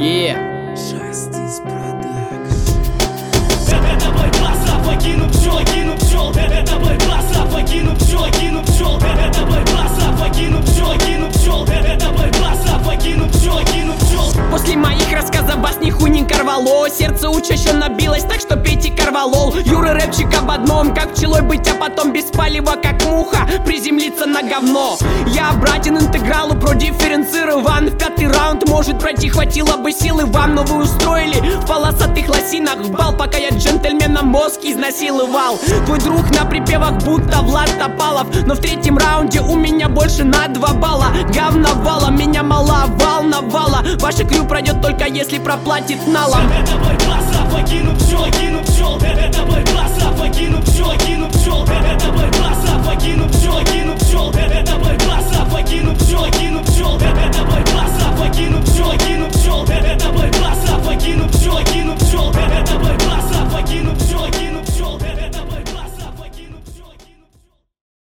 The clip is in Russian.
Justice Production. Это бой класса, покину пчел, кину пчел. Это бой класса, покину пчел, кину пчел. Это бой класса, покину пчел, кину пчел. Это бой класса, покину пчел, кину пчел. После моих рассказов вас нихуйненько рвало. Сердце учащенно билось, так что пейте корвалол. Юра рэпчик об одном, как пчелой быть, а потом без палева, как муха, приземлиться на говно. Я братин интегралу продифференцирован. В пятый раунд может пройти, хватило бы силы вам. Но вы устроили в полосатых лосинах в бал, пока я джентльмена мозг изнасиловал. Твой друг на припевах будто Влад Топалов, но в третьем раунде у меня больше на 2 балла. Говновала, меня мало волновала. Ваше крю пройдет только если проплатит налом. Это бой класса, покину пчел, кину пчел. Это бой класса, покину пчел, кину пчел. Это бой класса, покину пчел, кину пчел. Это бой класса, покину пчел, кину пчел. Это бой класса, покину пчел, кину пчел.